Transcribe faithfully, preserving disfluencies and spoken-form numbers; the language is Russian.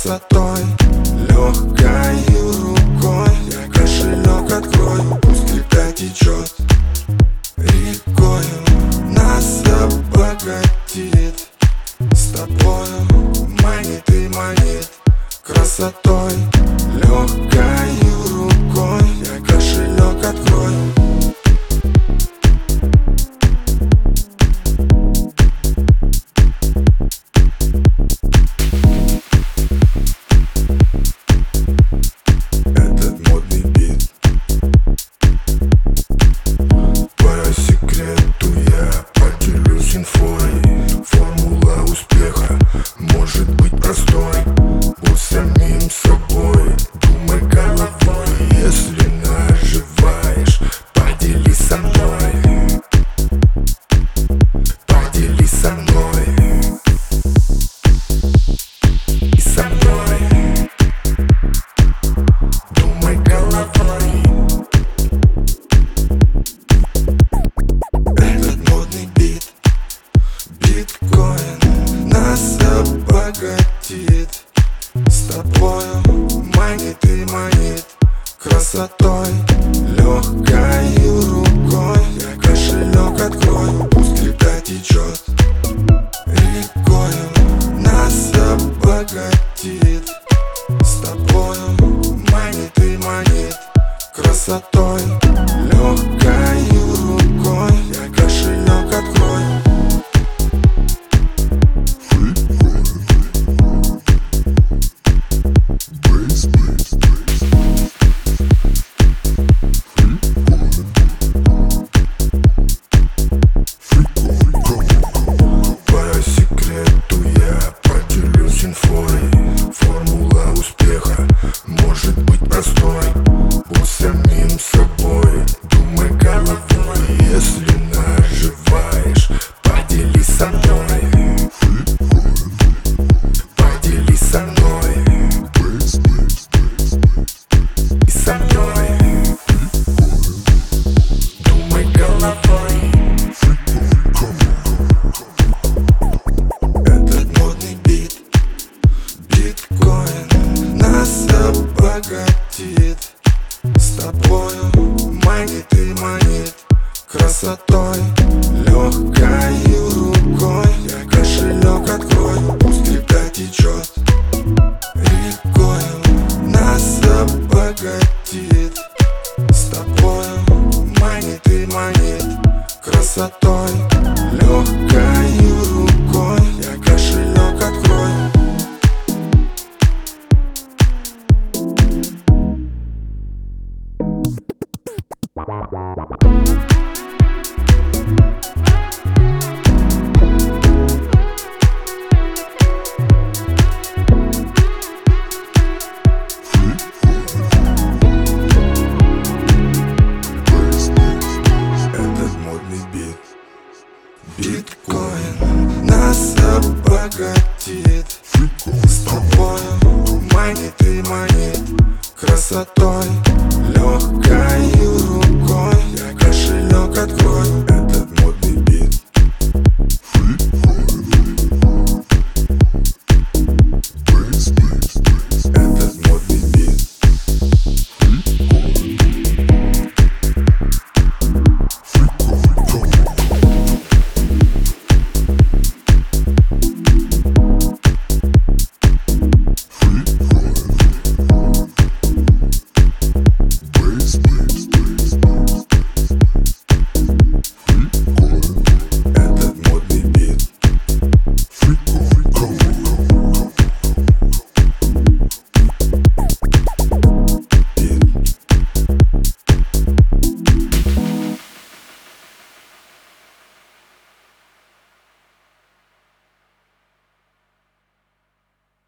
красотой, легкой рукой. Я кошелек открою, пусть река течет рекою, нас обогатит. С тобою манит и манит красотой, легкой рукой. Я кошелек открою. Этот модный бит, по секрету я поделюсь инфой. Формула успеха может быть простой. Будь самим собой, думай головой. Если наживаешь, поделись со мной. Поделись со мной. И со мной думай головой. Этот модный бит, биткоин, нас обогатит. С тобою манит и манит красотой, легкой рукой. Я кошелек открою, пусть река течет рекою, нас обогатит. С тобою манит и манит красотой, легкой рукой. Я кошелек открою. По секрету я поделюсь инфой. Формула успеха может быть простой. Будь самим собой, думай головой. Если наживаешь, поделись со мной. Поделись со мной. И со мной думай головой. Этот модный бит, биткоин, нас обогатит. С тобою манит и манит красотой, легкой рукой. Я кошелек открою, пусть река течет рекою, нас обогатит. С тобою манит и манит красотой, легкой рукой. Я кошелек открою. Этот модный бит, биткоин, нас обогатит. С тобою манит и манит красотой,